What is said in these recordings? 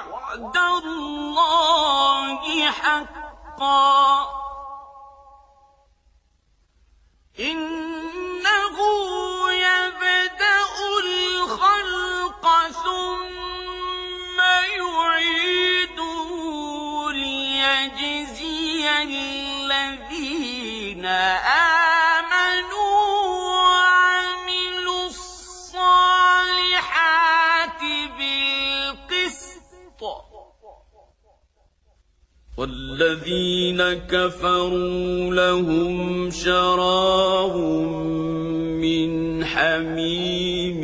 وعد الله حقا إنه يبدأ الخلق ثم يعيده ليجزي الذين آمنوا وعملوا الصالحات بالقسط والذين كفروا لهم شراب من حميم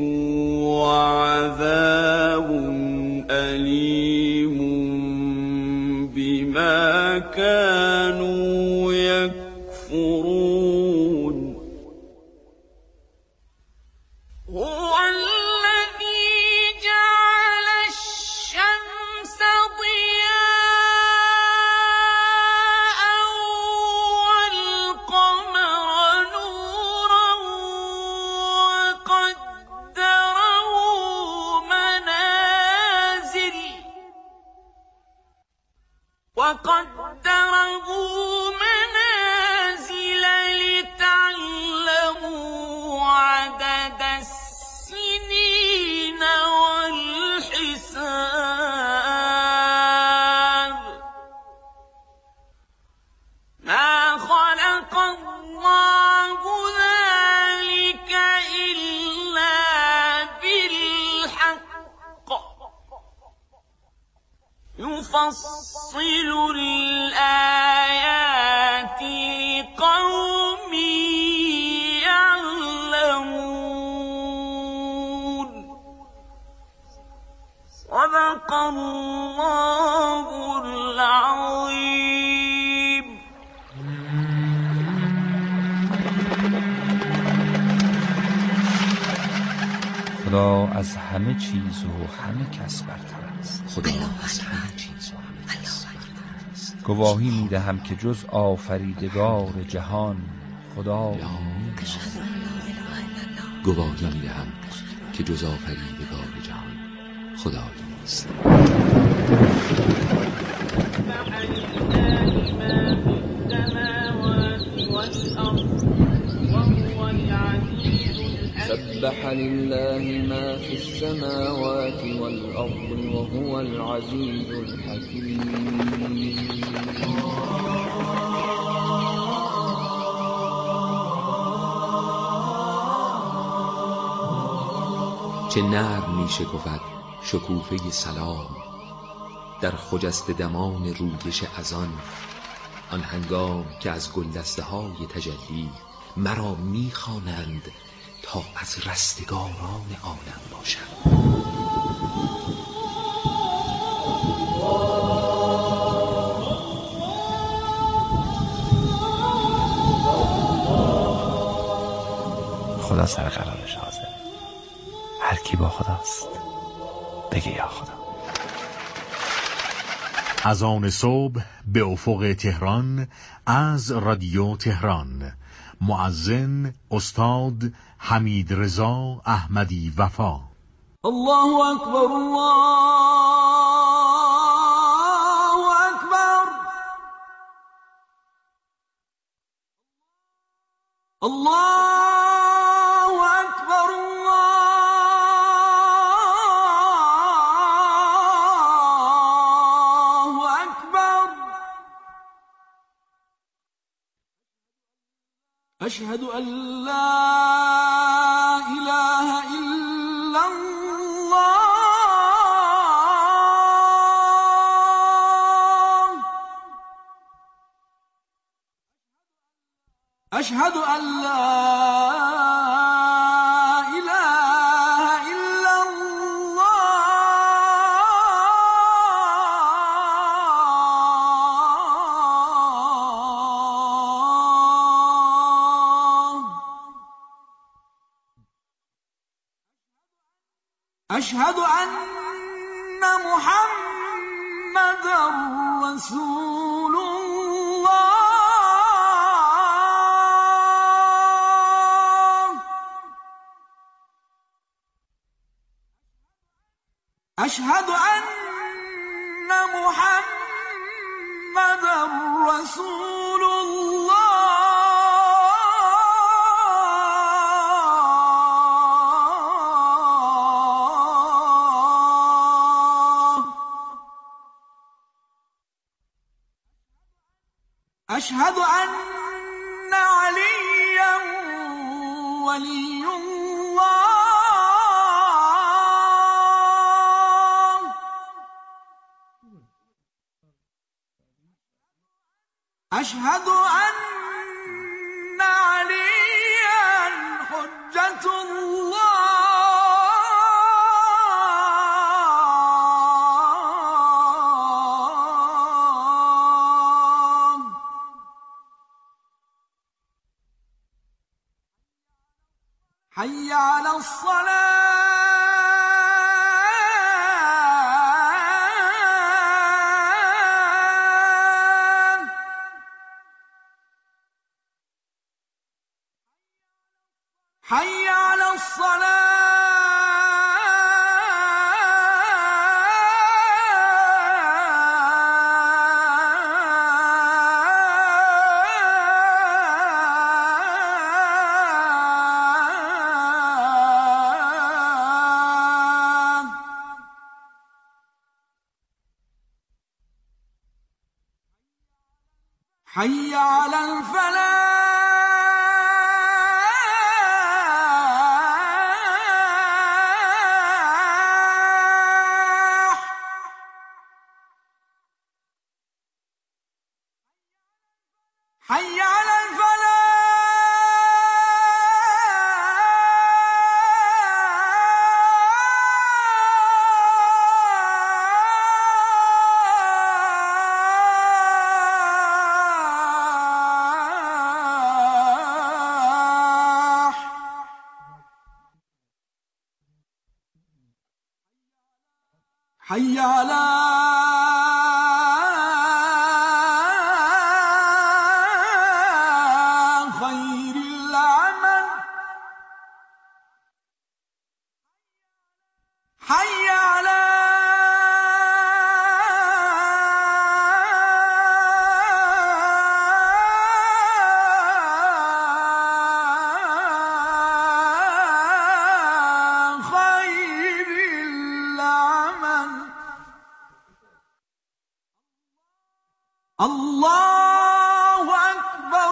وعذاب أليم بما كانوا يكفرون هو الذي جعل الشمس ضياء والقمر نورا وقدره منازل لتعلموا عدد السنين والحساب ما خلق الله ذلك إلا بالحق يفصل الآيات لقوم يعلمون صدق الله العظيم. خدا از همه چیز و همه کس برتر است. خدا از همه چیز و همه کس برتر است. گواهی می‌دهم که جز آفریدگار جهان خدا نیست. گواهی می‌دهم که جز آفریدگار جهان خدا نیست. سبح لله ما في السماوات والأرض وهو العزيز الحكيم. چه نرم می شکفد شکوفه سلام در خجسته دمان رویش اذان، آن هنگام که از گلدسته های تجلی مرا می خوانند تا از رستگاران عالم باشم. خدا سر قرارش حاضر. هر کی با خداست بگه یا خدا. از آن صبح به افق تهران از رادیو تهران، مؤذن استاد حمید رضا احمدی وفا. الله اکبر الله اکبر الله اکبر الله اکبر اشهد ان لا اله الا الله اشهد ان لا اله الا الله اشهد ان محمد رسول الله اشهد ان محمدًا رسول الله. أشهد أن عليا ولي الله. أشهد أن عليا حجة الله. حي على الصلاة. حي على حي على الفلاح. حي على حي على خير العمل. حي على الله أكبر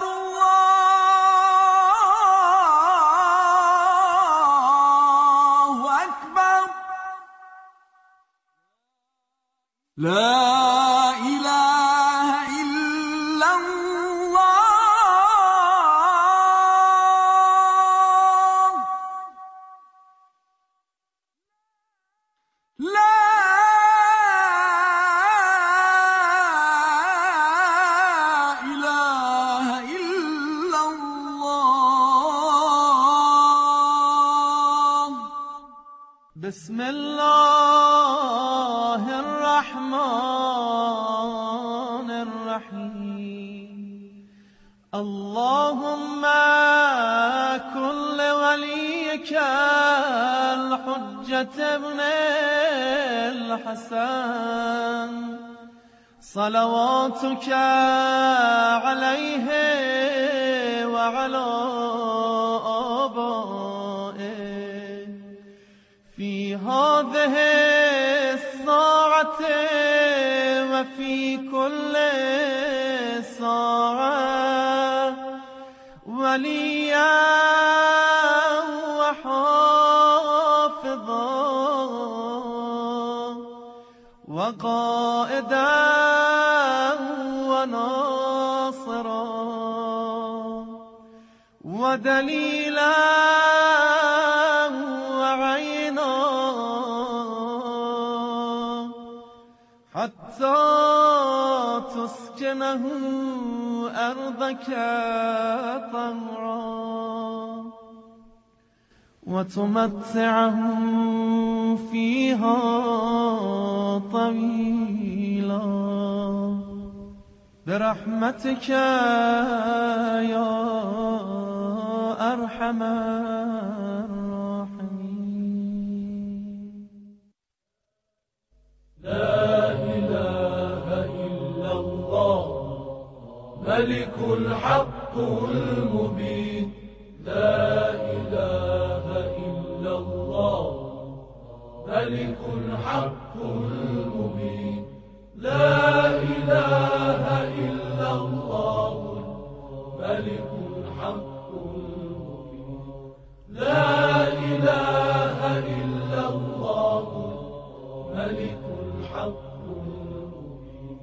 الله أكبر. لا إله إلا الله. لا بسم الله الرحمن الرحيم. اللهم كن لوليك الحجة ابن الحسن صلواتك عليه وعلى آبائه في هذه الساعة وفي كل ساعة وليا وحافظا وقائدا وناصرا ودليلا وعينا حتى تسكنه أرضك طوعا وتمتعه فيها طويلا برحمتك يا أرحم الراحمين. لا إله ملك الحق المبين لا إله إلا الله ملك الحق المبين لا إله إلا الله ملك الحق المبين لا إله إلا الله ملك الحق المبين.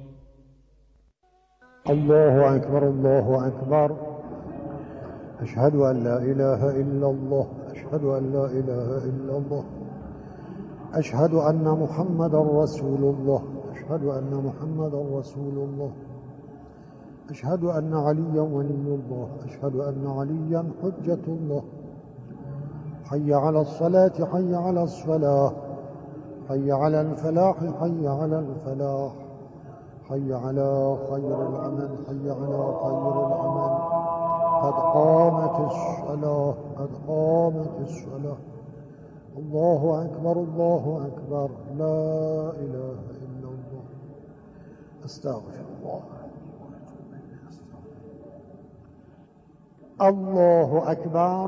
الله أكبر الله أكبر. أشهد أن لا إله إلا الله أشهد أن لا إله إلا الله أشهد أن محمدا رسول الله أشهد أن محمدا رسول الله أشهد أن عليا ولي الله أشهد أن عليا حجة الله. حي على الصلاة حي على الصلاة حي على الفلاح حي على الفلاح حي على خير العمل حي على خير العمل. قد قامت الصلاة قد قامت الصلاة. الله أكبر الله أكبر. لا إله إلا الله. أستغفر الله. الله أكبر.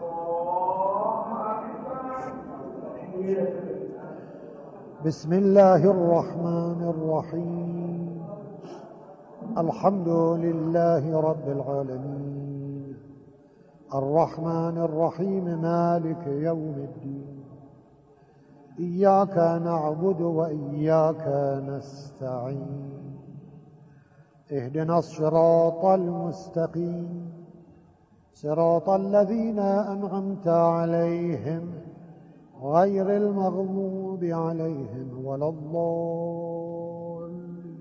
بسم الله الرحمن الرحيم. الحمد لله رب العالمين الرحمن الرحيم مالك يوم الدين. إياك نعبد وإياك نستعين. اهدنا الصراط المستقيم صراط الذين أنعمت عليهم غير المغضوب عليهم ولا الضالين.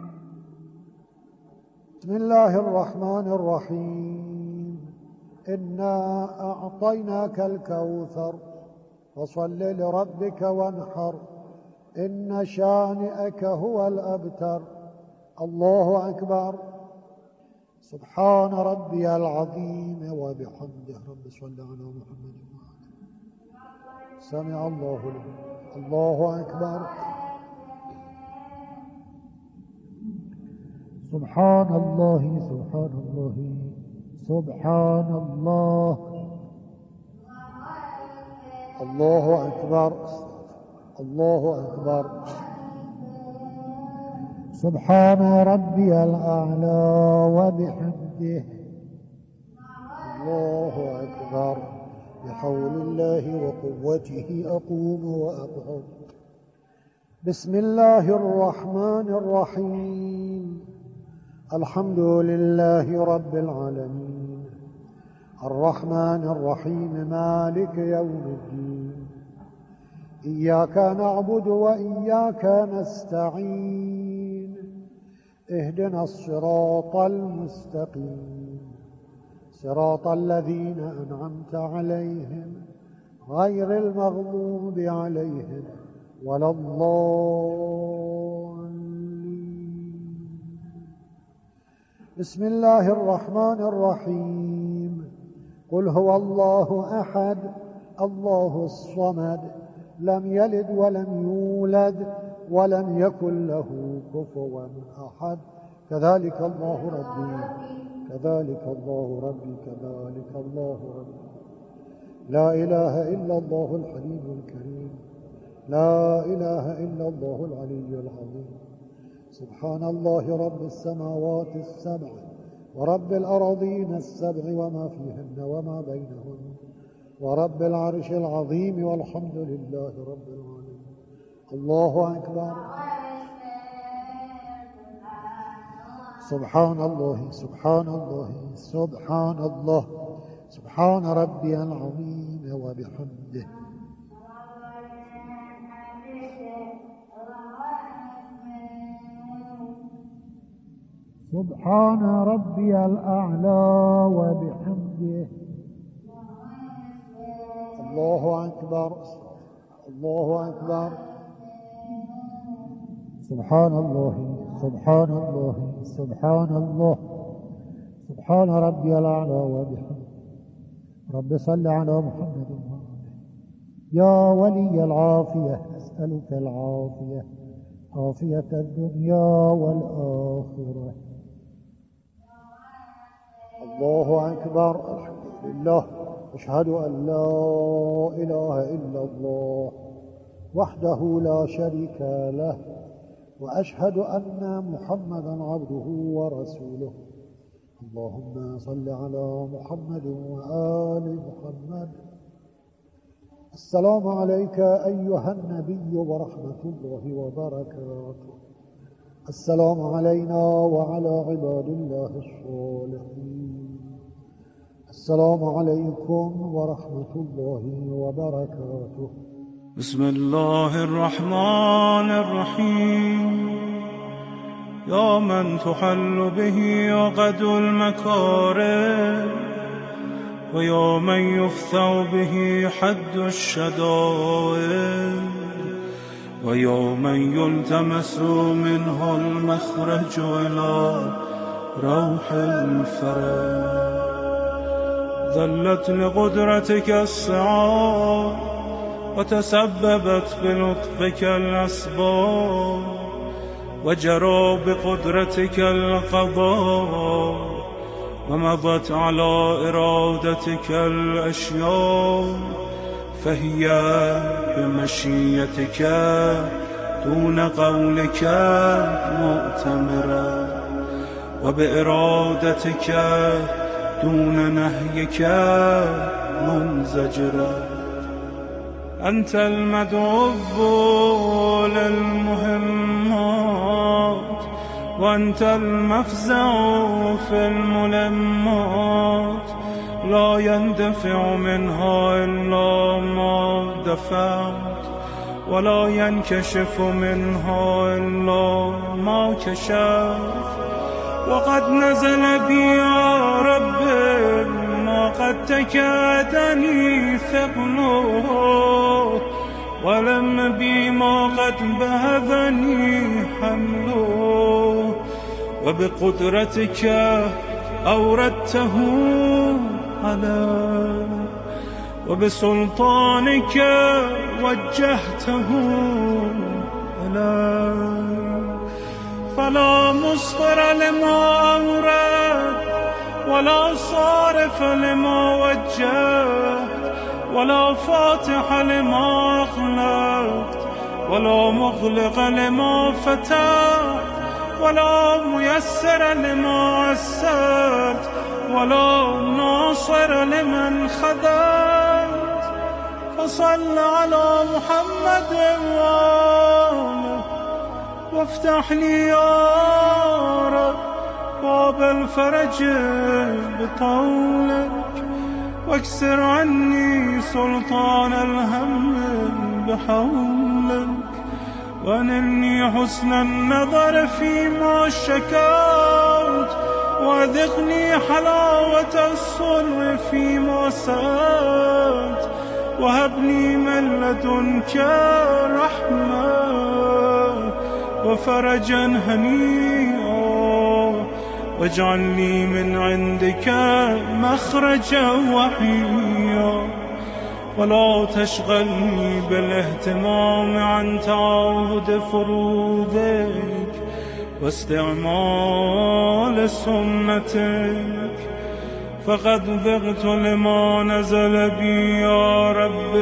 بسم الله الرحمن الرحيم. إنا أعطيناك الكوثر فصل لربك وانحر إن شانئك هو الأبتر. الله أكبر. سبحان ربي العظيم وبحمده. رب صل على محمد سمع الله لمن. الله أكبر. سبحان الله سبحان الله سبحان الله. الله أكبر الله أكبر. سبحان ربي الأعلى وبحمده. الله أكبر. بحول الله وقوته أقوم وأقعد. بسم الله الرحمن الرحيم. الحمد لله رب العالمين الرحمن الرحيم مالك يوم الدين. إياك نعبد وإياك نستعين. اهدنا الصراط المستقيم صراط الذين أنعمت عليهم غير المغضوب عليهم ولا الضالين. بسم الله الرحمن الرحيم. قل هو الله أحد الله الصمد لم يلد ولم يولد ولم يكن له كفوا أحد. كذلك الله ربي كذلك الله ربي كذلك الله ربي. لا إله إلا الله الحليم الكريم. لا إله إلا الله العلي العظيم. سبحان الله رب السماوات السبع ورب الأراضين السبع وما فيهن وما بينهن ورب العرش العظيم والحمد لله رب العالمين. الله أكبر. سبحان الله سبحان الله سبحان الله سبحان ربي العظيم وبحمده. سبحان ربي الأعلى وبحمده. الله أكبر الله أكبر. سبحان الله سبحان الله سبحان الله سبحان ربي الأعلى وبحمده. رب صل على محمد يا ولي العافية أسألك العافية عافية الدنيا والآخرة. الله أكبر لله أشهد أن لا إله إلا الله وحده لا شريك له وأشهد أن محمدا عبده ورسوله اللهم صل على محمد وآل محمد. السلام عليك أيها النبي ورحمة الله وبركاته. السلام علينا وعلى عباد الله الصالحين. السلام عليكم ورحمة الله وبركاته. بسم الله الرحمن الرحيم. يا من تحل به عقد المكارم ويا من يفتح به حد الشدائد ويا من يلتمس منه المخرج إلى روح الفرج. ذلت لقدرتك الصعاب وتسببت بلطفك الأسباب وجرى بقدرتك القضاء ومضت على إرادتك الأشياء فهي بمشيتك دون قولك مؤتمرة وبإرادتك دون نهيك منزجرة. أنت المدعو للمهمات وأنت المفزع في الملمات لا يندفع منها إلا ما دفعت ولا ينكشف منها إلا ما كشفت. وقد نزل بي يا رب ما قد تكادني ثقله ولم بي ما قد بهذني حمله وبقدرتك أوردته علي وبسلطانك وجهته إلي فلا مصدر لما أورد ولا صارف لما وجهت ولا فاتح لما أغلقت ولا مغلق لما فتحت ولا ميسر لما عسرت ولا ناصر لمن خذلت. فصل على محمد وآله وافتح لي يا رب باب الفرج بطولك واكسر عني سلطان الهم بحولك وانلني حسن النظر فيما شكوت وأذقني حلاوة السر فيما سألت وهب لي من لدنك رحمة وفرجا هنيئا واجعل لي من عندك مخرجا وحيا ولا تشغلني بالاهتمام عن تعاهد فروضك واستعمال سنتك. فقد ذقت لما نزل بي يا رب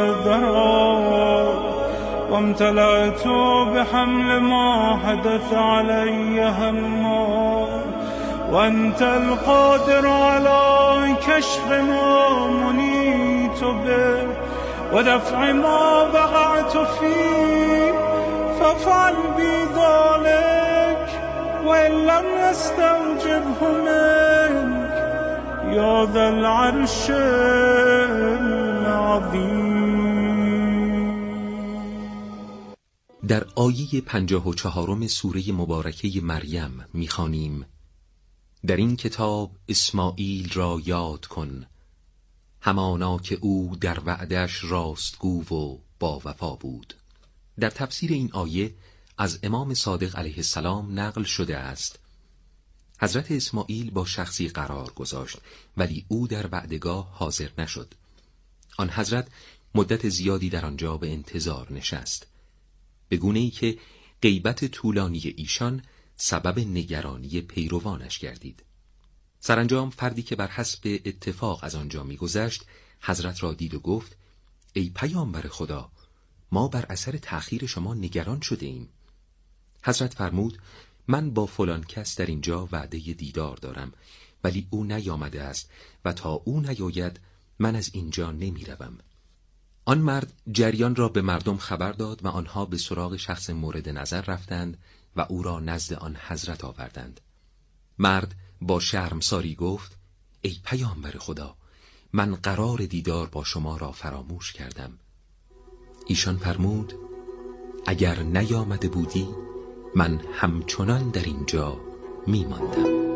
ذرا وامتلأت بحمل ما حدث علي هما وأنت القادر على كشف ما منيت به ودفع ما وقعت فيه فافعل بي ذلك وإن لم يستوجبه منك يا ذا العرش العظیم. در آیه 54 سوره مبارکه مریم می‌خوانیم: در این کتاب اسماعیل را یاد کن، همانا که او در وعدش راستگو و با وفا بود. در تفسیر این آیه از امام صادق علیه السلام نقل شده است: حضرت اسماعیل با شخصی قرار گذاشت ولی او در وعدگاه حاضر نشد. آن حضرت مدت زیادی در آنجا به انتظار نشست، به گونه‌ای که غیبت طولانی ایشان سبب نگرانی پیروانش گردید. سرانجام فردی که بر حسب اتفاق از آنجا می‌گذشت حضرت را دید و گفت: ای پیامبر خدا، ما بر اثر تأخیر شما نگران شده ایم. حضرت فرمود: من با فلان کس در اینجا وعده دیدار دارم، ولی او نیامده است و تا او نیاید من از اینجا نمیروم. آن مرد جریان را به مردم خبر داد و آنها به سراغ شخص مورد نظر رفتند و او را نزد آن حضرت آوردند. مرد با شرمساری گفت: ای پیامبر خدا، من قرار دیدار با شما را فراموش کردم. ایشان فرمود: اگر نیامده بودی من همچنان در اینجا میماندم.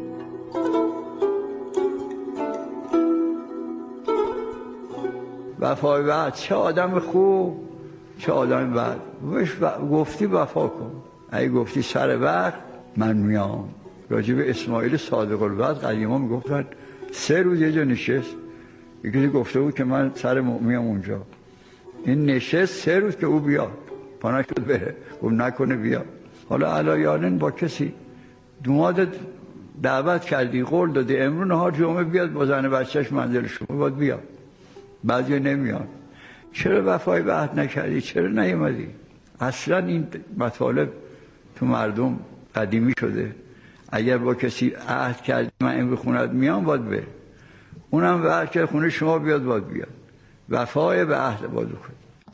وفای بعد، چه آدم خوب چه آدم بد. گفتی وفا کن، اگه گفتی سر وقت من میام. راجب اسماعیل صادق الوعد قدیما میگفتن 3 روز یه جا نشست. یکی گفته بود که من سر میام اونجا. این نشست 3 روز که او بیاد، پا نشد بره، گفت نکنه بیا. حالا علایانن با کسی دومادت دعوت کردی، قول دادی امروز نهار جمعه بیاد با زن بچهش منزل شما، باید بیاد. بعضی نمیان. چرا وفای به عهد نکردی؟ چرا نیومدی؟ اصلا این مطالب تو مردم قدیمی شده. اگر با کسی عهد کردی من امروز خونت میام، باید بره. اونم وعده که خونه شما بیاد، باید بیاد. وفای به عهد باید بکنی.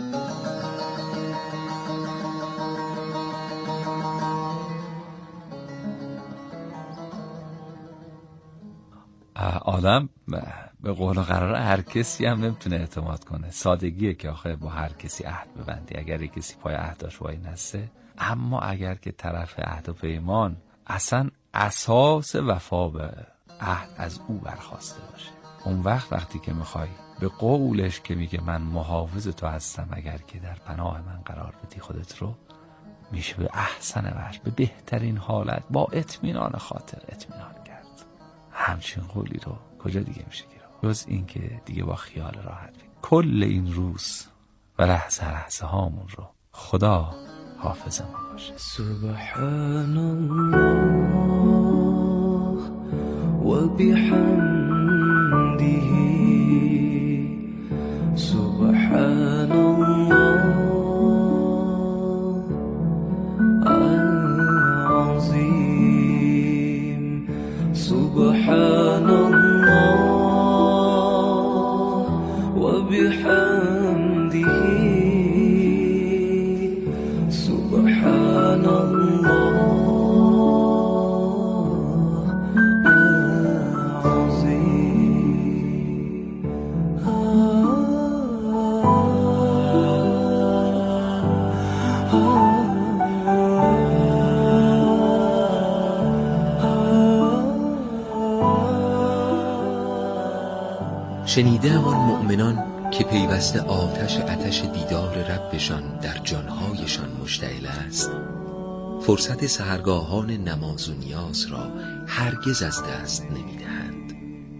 آدم به قول و قرار هر کسی هم نمیتونه اعتماد کنه. سادگیه که آخه با هر کسی عهد ببندی اگر یک کسی پای عهداش وای نسته. اما اگر که طرف عهد و پیمان اصلا اساس وفا به عهد از او برخواسته باشه، اون وقتی که میخوای به قولش که میگه من محافظ تو هستم اگر که در پناه من قرار بدی خودت رو، میشه به احسن وجه، به بهترین حالت، با اطمینان خاطر اطمینان کرد. همچین قولی رو کجا دیگه میشه گرفت جز این که دیگه با خیال راحت بید. کل این روز و لحظه هامون رو خدا حافظ ما باشه. سبحان الله و بحمده سبحان الله العظیم سبحان الله و بحمده سبحان الله شنیدم آن مؤمنان که پیوسته آتش دیدار ربشان در جانهایشان مشتعل است، فرصت سحرگاهان نماز و نیاز را هرگز از دست نمی‌دهند.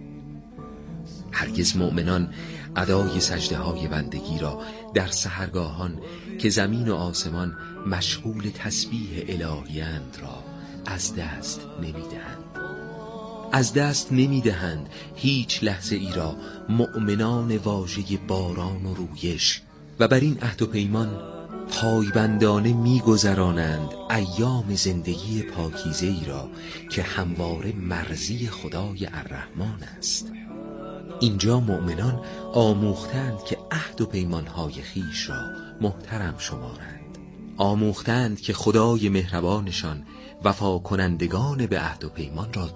هرگز مؤمنان ادای سجده های بندگی را در سحرگاهان که زمین و آسمان مشغول تسبیح الهی‌اند را از دست نمی‌دهند. از دست نمی‌دهند هیچ لحظه ای را مؤمنان واژه باران و رویش و بر این عهد و پیمان پایبندانه می‌گذرانند ایام زندگی پاکیزه ای را که همواره مرضی خدای الرحمن است. اینجا مؤمنان آموختند که عهد و پیمانهای خیش را محترم شمارند، آموختند که خدای مهربانشان وفا کنندگان به عهد و پیمان را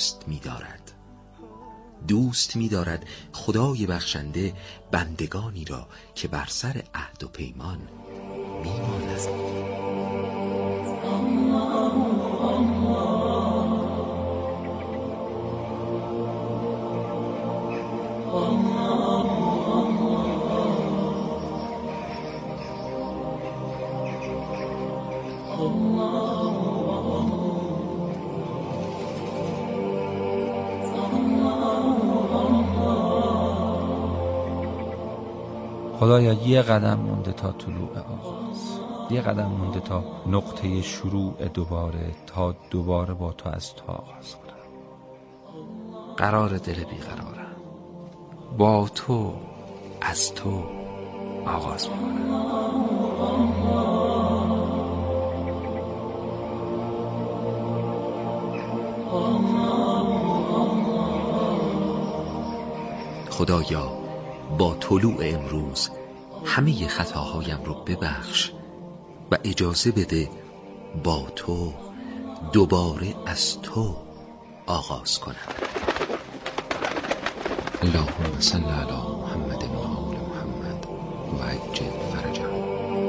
دوست می‌دارد خدای بخشنده بندگانی را که بر سر عهد و پیمان می‌ماند. خدایا یه قدم مونده تا طلوع آغاز، یه قدم مونده تا نقطه شروع دوباره، تا دوباره با تو از تو آغاز کنم. قرار دل بیقرارم. با تو، از تو آغاز میکنم. خدایا با طلوع امروز همه خطاهایم رو ببخش و اجازه بده با تو دوباره از تو آغاز کنم. اللهم صل علی محمد و آل محمد و عجل فرجهم.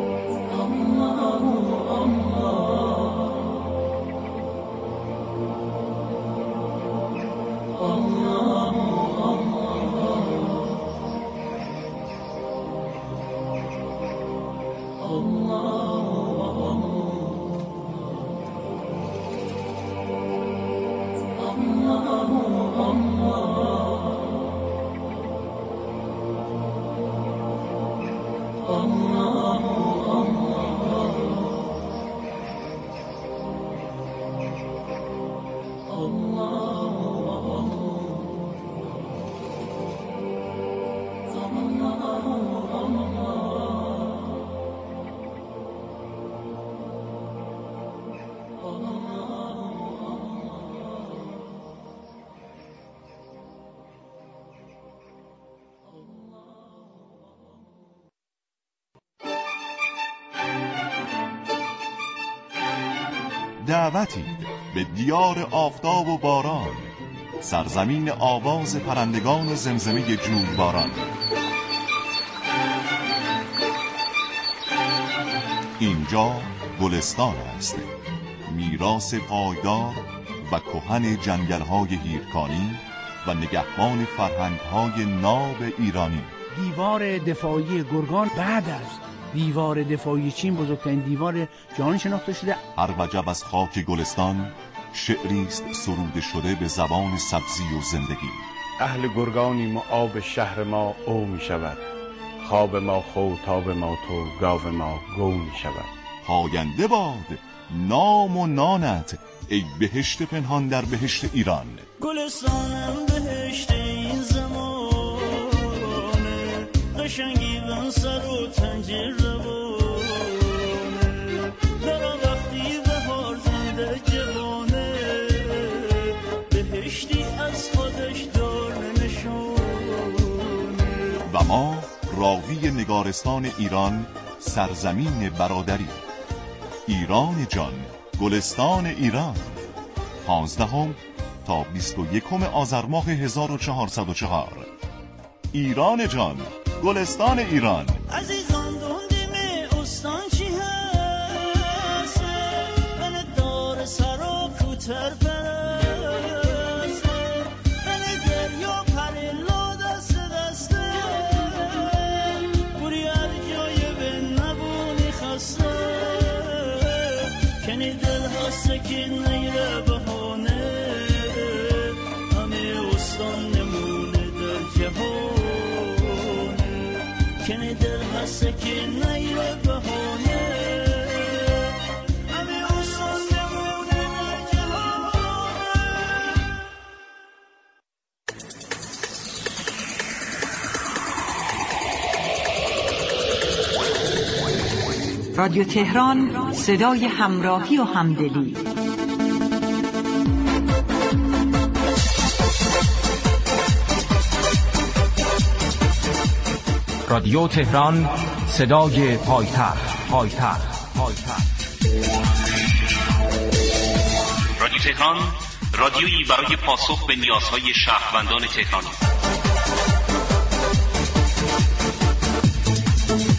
دعوتید به دیار آفتاب و باران، سرزمین آواز پرندگان و زمزمه جویباران. اینجا گلستان است، میراث پایدار و کهن جنگل‌های هیرکانی و نگهبان فرهنگ‌های ناب ایرانی. دیوار دفاعی گرگان بعد از دیوار دفاعی چین بزرگترین دیوار جهان شناخته شده. هر وجب از خاک گلستان شعری است سروده شده به زبان سبزی و زندگی. اهل گرگانیم و آب شهر ما او می شود، خواب ما خو تاب ما تو گاو ما گو می شود. پاینده باد نام و نانت ای بهشت پنهان در بهشت ایران. گلستانم بهشت این زمانه، قشنگی بن سر و تنجیر روانه، برا وقتی بهار زنده جوانه، بهشتی از خودش دار نشونه. و ما راوی نگارستان ایران، سرزمین برادری. ایران جان، گلستان ایران، 15 تا 21 آذر ماه 1404. ایران جان، گلستان ایران. عزیزان دوندیم استان چی هست، من دار سر و کوتر پرست، من دریا پریلا دست دسته، بوری هر جای به نبونی خسته، کنی دل هسته که نیره بهانه، همه استان نمونه در جهان، کنی دل هسته که نیره بهانه، همه استان نمونه در جهان. رادیو تهران، صدای همراهی و همدلی. رادیو تهران، صدای پایتخت. رادیو تهران، رادیویی برای پاسخ به نیازهای شهروندان تهرانی.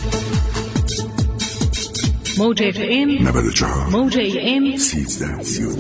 موج FM 94 موج AM 1332